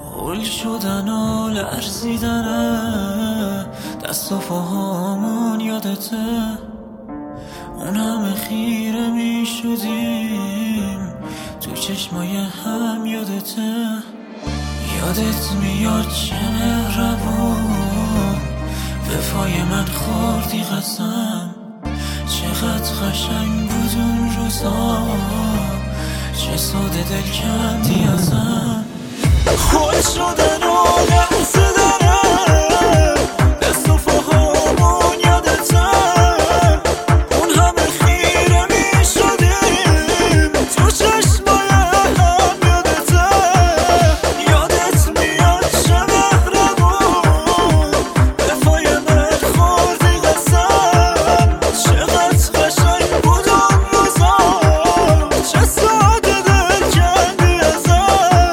هول شدن و لرزیدنه دست و پاهامون یادته، اون همه خیره می شدیم تو چشمای هم یادته. یادت میاد چه مهربون وفای من خوردی قسم، چقدر قشنگ بود اون روزا، چه ساده دل کندی ازم. خود شدن و لرزیدنه دست و پاهامون یادته، اون همه خیره می شدیم تو چشمای هم یادته. یادت میاد چه مهربون وفای من خوردی قسم، چقدر قشنگ بود اون روزا، چه ساده دل کندی ازم.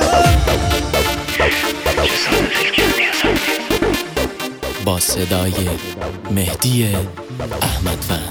با صدای مهدی احمدوند.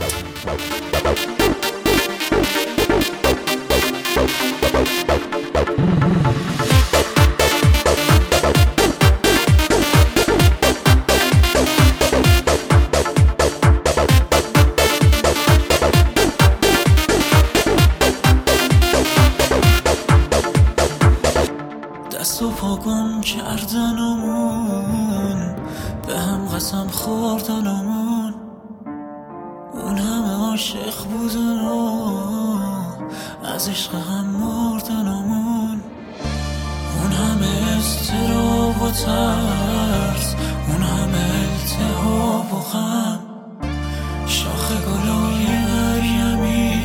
دست و پا گم کردنمون، به هم قسم خوردنمون، اون همه عاشق بودن و از عشق هم مردنمون، اون همه اضطراب و ترس، اون همه التهاب و غم، شاخ گلای مریمی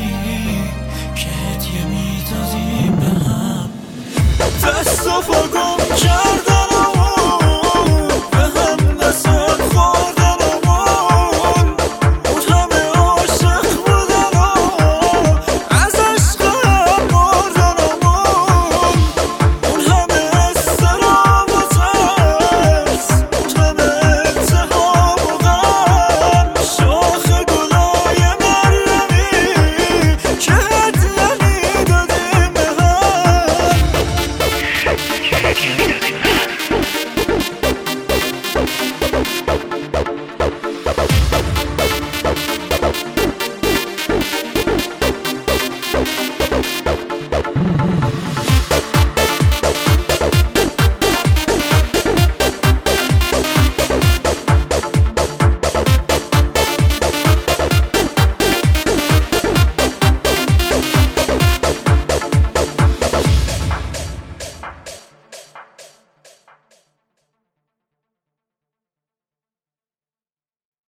که هدیه میدادیم به هم. دست و پا گم